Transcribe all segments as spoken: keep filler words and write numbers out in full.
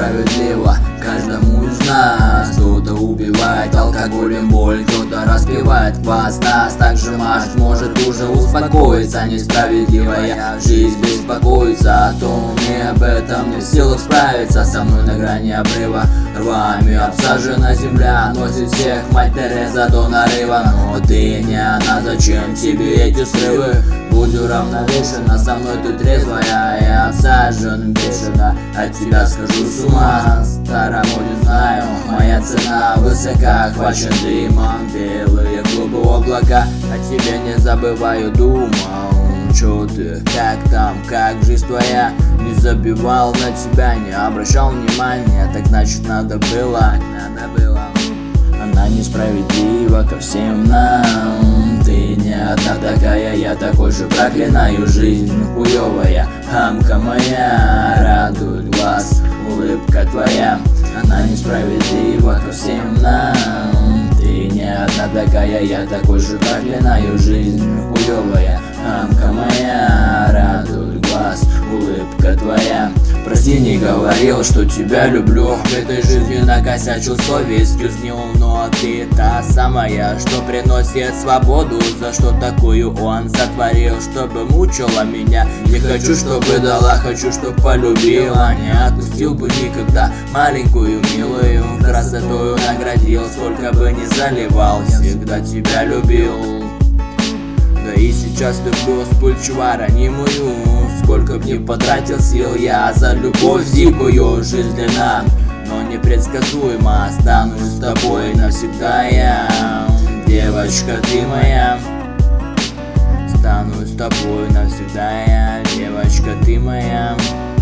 несправедливо каждому из нас. Кто-то убивает алкоголем боль, кто-то распивает квас. Нас также мажет, может уже успокоиться. Несправедливая жизнь беспокоится о том, и об этом не в силах справиться. Со мной на грани обрыва, рвами обсажена земля. Носит всех мать Тереза до нарыва. Но ты не она, зачем тебе эти срывы? Будь уравновешена, со мной ты трезвая. Я обсажен бешено, от тебя схожу с ума. Старомоден знаю, моя цена высока. Хвачен дымом белые клубы облака. О тебе не забываю, думал. Чё ты, как там, как жизнь твоя? Не забивал на тебя, не обращал внимания. Так значит надо было, надо было. Она несправедлива ко всем нам. Ты не одна такая, я такой же. Проклинаю жизнь хуёвая. Хамка моя радует глаз, улыбка твоя. Она несправедлива ко всем нам. Ты не одна такая, я такой же. Проклинаю жизнь хуёвая. Хамка моя радует глаз, улыбка твоя. Прости, не говорил, что тебя люблю. В этой жизни накосячил, совестью сгнил. Но ты та самая, что приносит свободу. За что такую он сотворил, чтобы мучила меня. Не хочу, чтобы дала, хочу, чтобы полюбила. Не отпустил бы никогда маленькую милую. Красотою наградил, сколько бы ни заливал. Всегда тебя любил. Да и сейчас люблю вспыльчиво ранимую. Сколько б ни потратил сил я за любовь дикую. Жизнь длинна, но непредсказуемо. Останусь с тобой навсегда я. Девочка, ты моя. Стану с тобой навсегда я. Девочка, ты моя.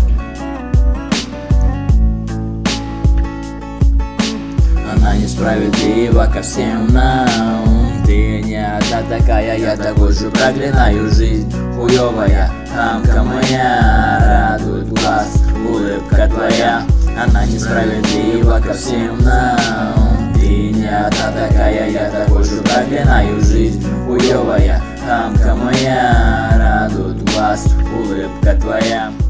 Она несправедлива ко всем нам. Ты не одна такая, я такой же. Проклинаю жизнь хуёвая. Хамка моя радует глаз, улыбка твоя. Она несправедлива ко всем нам. Ты не одна такая, я такой же. Проклинаю жизнь хуёвая. Хамка моя радует глаз, улыбка твоя.